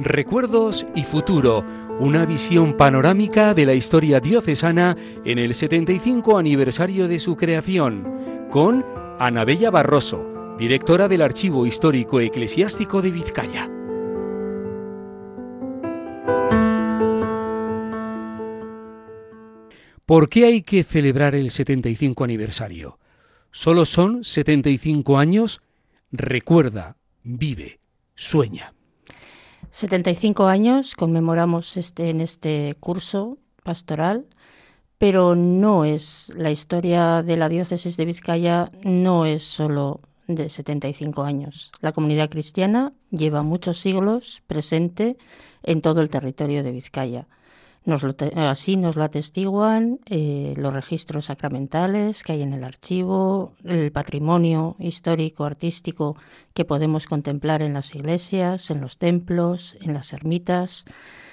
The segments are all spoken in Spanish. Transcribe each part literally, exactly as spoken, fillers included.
Recuerdos y futuro, una visión panorámica de la historia diocesana en el setenta y cinco aniversario de su creación, con Ana Bella Barroso, directora del Archivo Histórico Eclesiástico de Vizcaya. ¿Por qué hay que celebrar el setenta y cinco aniversario? ¿Solo son setenta y cinco años? Recuerda, vive, sueña. setenta y cinco años conmemoramos este, en este curso pastoral, pero no es la historia de la diócesis de Vizcaya, no es solo de setenta y cinco años. La comunidad cristiana lleva muchos siglos presente en todo el territorio de Vizcaya. Nos lo te- así nos lo atestiguan eh, los registros sacramentales que hay en el archivo, el patrimonio histórico, artístico que podemos contemplar en las iglesias, en los templos, en las ermitas,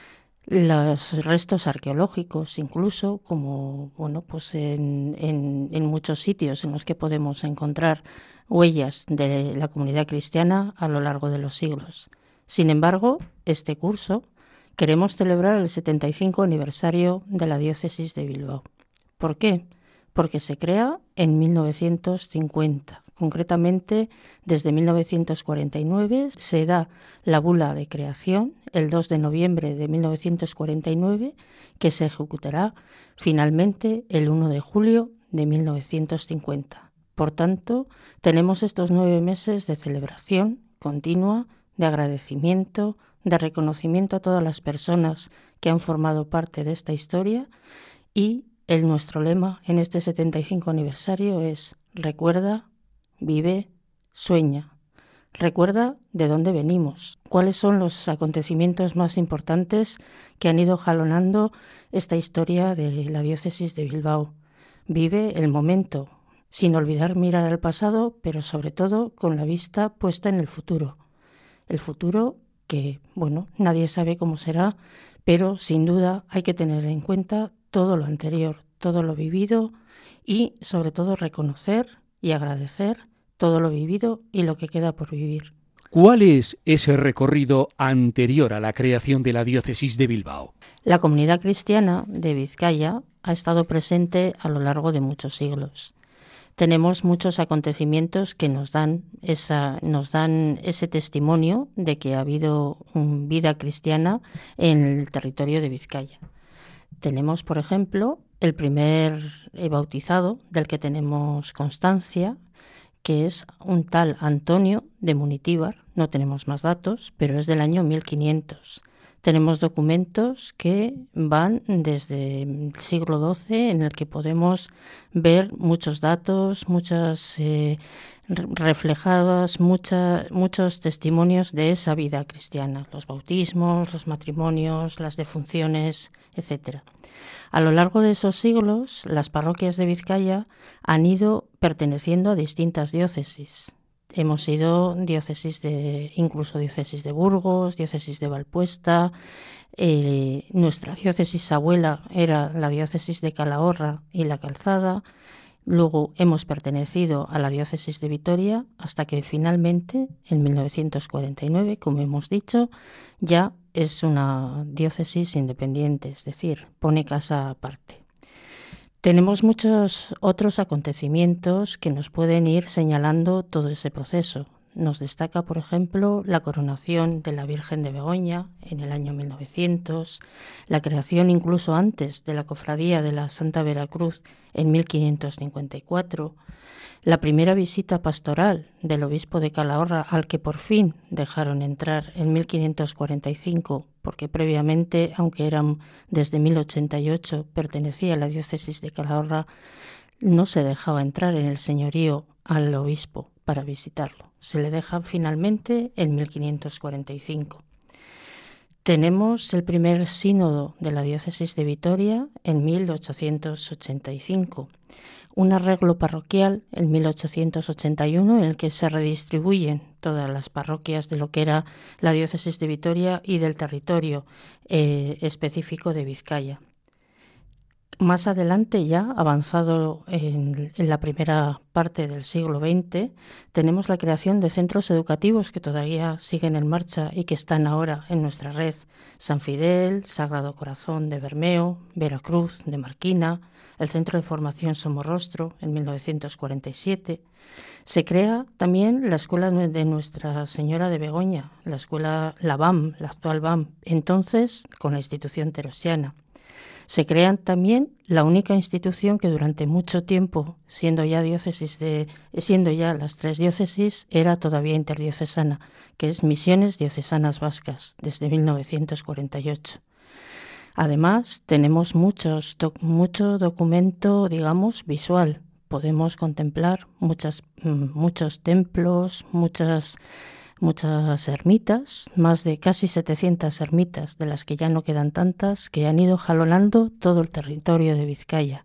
los restos arqueológicos incluso, como bueno, pues en, en, en muchos sitios en los que podemos encontrar huellas de la comunidad cristiana a lo largo de los siglos. Sin embargo, este curso queremos celebrar el setenta y cinco aniversario de la diócesis de Bilbao. ¿Por qué? Porque se crea en mil novecientos cincuenta. Concretamente, desde mil novecientos cuarenta y nueve se da la bula de creación, el dos de noviembre de mil novecientos cuarenta y nueve, que se ejecutará finalmente el uno de julio de mil novecientos cincuenta. Por tanto, tenemos estos nueve meses de celebración continua, de agradecimiento, de reconocimiento a todas las personas que han formado parte de esta historia, y el nuestro lema en este setenta y cinco aniversario es: recuerda, vive, sueña. Recuerda de dónde venimos, cuáles son los acontecimientos más importantes que han ido jalonando esta historia de la diócesis de Bilbao. Vive el momento, sin olvidar mirar al pasado, pero sobre todo con la vista puesta en el futuro. El futuro que, bueno, nadie sabe cómo será, pero sin duda hay que tener en cuenta todo lo anterior, todo lo vivido y, sobre todo, reconocer y agradecer todo lo vivido y lo que queda por vivir. ¿Cuál es ese recorrido anterior a la creación de la diócesis de Bilbao? La comunidad cristiana de Vizcaya ha estado presente a lo largo de muchos siglos. Tenemos muchos acontecimientos que nos dan esa, nos dan ese testimonio de que ha habido um, vida cristiana en el territorio de Vizcaya. Tenemos, por ejemplo, el primer eh, bautizado del que tenemos constancia, que es un tal Antonio de Munitíbar. No tenemos más datos, pero es del año mil quinientos. Tenemos documentos que van desde el siglo doce, en el que podemos ver muchos datos, muchas eh, reflejadas, mucha, muchos testimonios de esa vida cristiana, los bautismos, los matrimonios, las defunciones, etcétera. A lo largo de esos siglos, las parroquias de Vizcaya han ido perteneciendo a distintas diócesis. Hemos sido diócesis de, incluso diócesis de Burgos, diócesis de Valpuesta. Eh, nuestra diócesis abuela era la diócesis de Calahorra y La Calzada. Luego hemos pertenecido a la diócesis de Vitoria hasta que finalmente, en mil novecientos cuarenta y nueve, como hemos dicho, ya es una diócesis independiente, es decir, pone casa aparte. Tenemos muchos otros acontecimientos que nos pueden ir señalando todo ese proceso. Nos destaca, por ejemplo, la coronación de la Virgen de Begoña en el año mil novecientos, la creación incluso antes de la Cofradía de la Santa Veracruz en mil quinientos cincuenta y cuatro, la primera visita pastoral del obispo de Calahorra, al que por fin dejaron entrar en mil quinientos cuarenta y cinco, porque previamente, aunque eran desde mil ochenta y ocho, pertenecía a la diócesis de Calahorra, no se dejaba entrar en el señorío al obispo para visitarlo. Se le deja finalmente en mil quinientos cuarenta y cinco. Tenemos el primer sínodo de la diócesis de Vitoria en mil ochocientos ochenta y cinco. Un arreglo parroquial en mil ochocientos ochenta y uno en el que se redistribuyen todas las parroquias de lo que era la diócesis de Vitoria y del territorio eh, específico de Vizcaya. Más adelante, ya avanzado en, en la primera parte del siglo veinte, tenemos la creación de centros educativos que todavía siguen en marcha y que están ahora en nuestra red. San Fidel, Sagrado Corazón de Bermeo, Veracruz de Marquina, el Centro de Formación Somorrostro en mil novecientos cuarenta y siete. Se crea también la escuela de Nuestra Señora de Begoña, la escuela, la B A M, la actual B A M, entonces con la institución teresiana. Se crean también la única institución que durante mucho tiempo, siendo ya diócesis de, siendo ya las tres diócesis, era todavía interdiocesana, que es Misiones Diocesanas Vascas, desde mil novecientos cuarenta y ocho. Además, tenemos muchos, doc, mucho documento, digamos, visual. Podemos contemplar muchas, muchos templos, muchas muchas ermitas, más de casi setecientas ermitas, de las que ya no quedan tantas, que han ido jalonando todo el territorio de Vizcaya.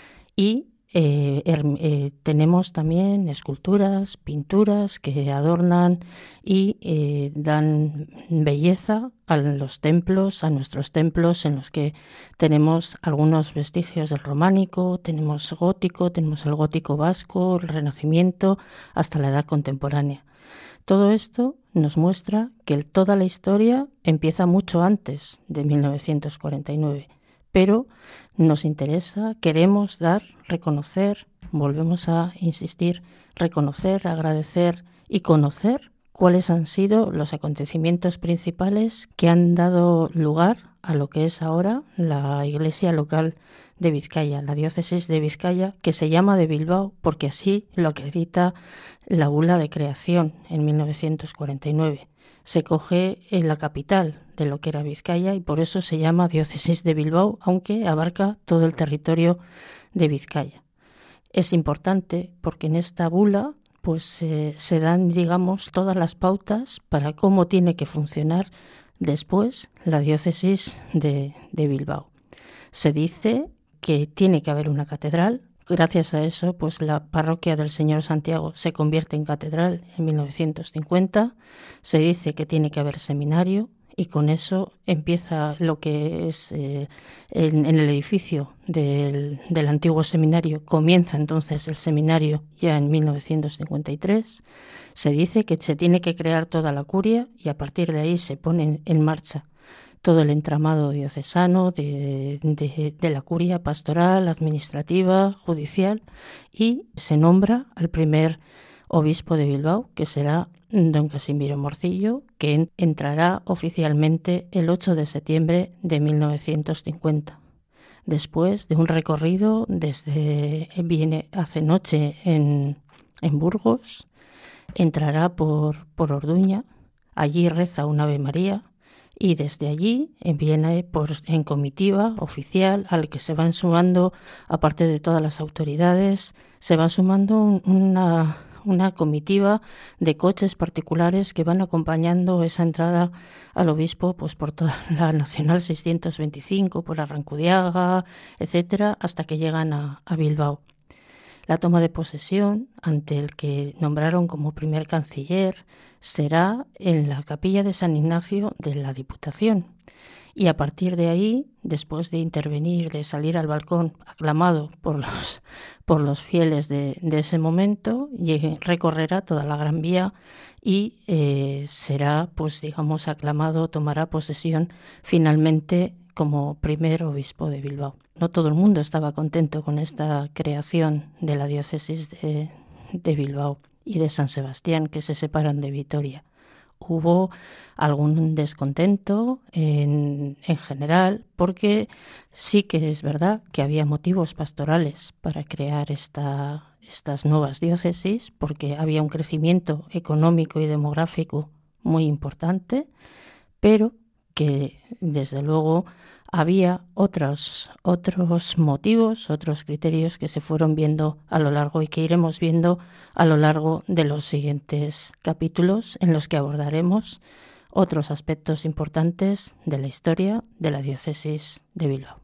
Y eh, er, eh, tenemos también esculturas, pinturas que adornan y eh, dan belleza a los templos, a nuestros templos, en los que tenemos algunos vestigios del románico, tenemos gótico, tenemos el gótico vasco, el Renacimiento, hasta la edad contemporánea. Todo esto nos muestra que toda la historia empieza mucho antes de mil novecientos cuarenta y nueve, pero nos interesa, queremos dar, reconocer, volvemos a insistir, reconocer, agradecer y conocer cuáles han sido los acontecimientos principales que han dado lugar a lo que es ahora la iglesia local de Vizcaya, la diócesis de Vizcaya, que se llama de Bilbao porque así lo acredita la bula de creación en mil novecientos cuarenta y nueve. Se coge en la capital de lo que era Vizcaya y por eso se llama diócesis de Bilbao, aunque abarca todo el territorio de Vizcaya. Es importante porque en esta bula pues eh, se dan, digamos, todas las pautas para cómo tiene que funcionar después la diócesis de, de Bilbao. Se dice que tiene que haber una catedral. Gracias a eso, pues la parroquia del Señor Santiago se convierte en catedral en mil novecientos cincuenta. Se dice que tiene que haber seminario y con eso empieza lo que es eh, en, en el edificio del, del antiguo seminario. Comienza entonces el seminario ya en mil novecientos cincuenta y tres. Se dice que se tiene que crear toda la curia y a partir de ahí se pone en marcha todo el entramado diocesano de, de, de la curia pastoral, administrativa, judicial, y se nombra al primer obispo de Bilbao, que será don Casimiro Morcillo, que entrará oficialmente el ocho de septiembre de mil novecientos cincuenta. Después de un recorrido desde, viene hace noche en, en Burgos, entrará por, por Orduña, allí reza un Ave María, y desde allí viene por, en comitiva oficial al que se van sumando, aparte de todas las autoridades, se van sumando una, una comitiva de coches particulares que van acompañando esa entrada al obispo pues por toda la Nacional seiscientos veinticinco, por Arrancudiaga, etcétera, hasta que llegan a, a Bilbao. La toma de posesión ante el que nombraron como primer canciller será en la capilla de San Ignacio de la Diputación. Y a partir de ahí, después de intervenir, de salir al balcón aclamado por los, por los fieles de, de ese momento, llegue, recorrerá toda la Gran Vía y eh, será, pues digamos, aclamado, tomará posesión finalmente como primer obispo de Bilbao. No todo el mundo estaba contento con esta creación de la diócesis de, de Bilbao y de San Sebastián, que se separan de Vitoria. Hubo algún descontento en, en general, porque sí que es verdad que había motivos pastorales para crear esta, estas nuevas diócesis, porque había un crecimiento económico y demográfico muy importante, pero que desde luego había otros, otros motivos, otros criterios que se fueron viendo a lo largo y que iremos viendo a lo largo de los siguientes capítulos en los que abordaremos otros aspectos importantes de la historia de la diócesis de Bilbao.